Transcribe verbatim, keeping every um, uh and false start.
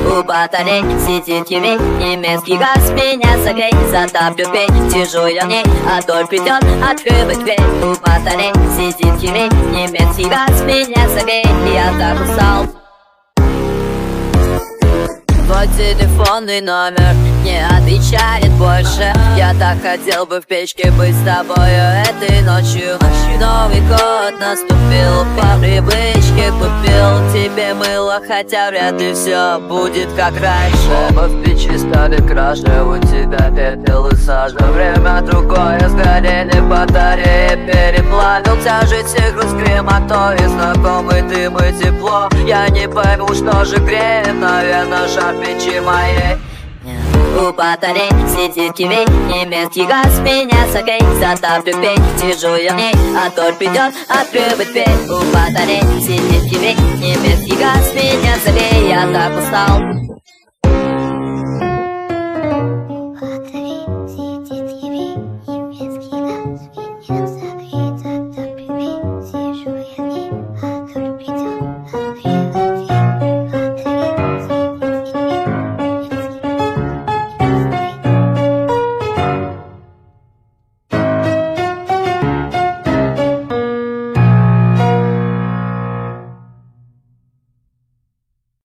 У батарей сидит кивей, немецкий газ меня согрей. Затаплю пень, сижу я в ней, а дождь придет, открывай дверь. У батарей сидит кивей, немецкий газ меня согрей. Я так устал. Твой телефонный номер не отвечает больше. Я так хотел бы в печке быть с тобою этой ночью. Новый год наступил, по привычке купил тебе мыло, хотя вряд ли все будет как раньше. Оба в печи стали краше, у тебя пепел и сажа. Время другое, сгорели батареи, переплавился жить груз крематорий. Знакомый дым и тепло, я не пойму, что же греет, наверное, жар печи моей. У батарей сидит кивей, немецкий газ меня согрей. Затаплю пень, сижу я в ней, а дождь придет, открывай дверь. У батарей сидит кивей, немецкий газ меня согрей. Я так устал.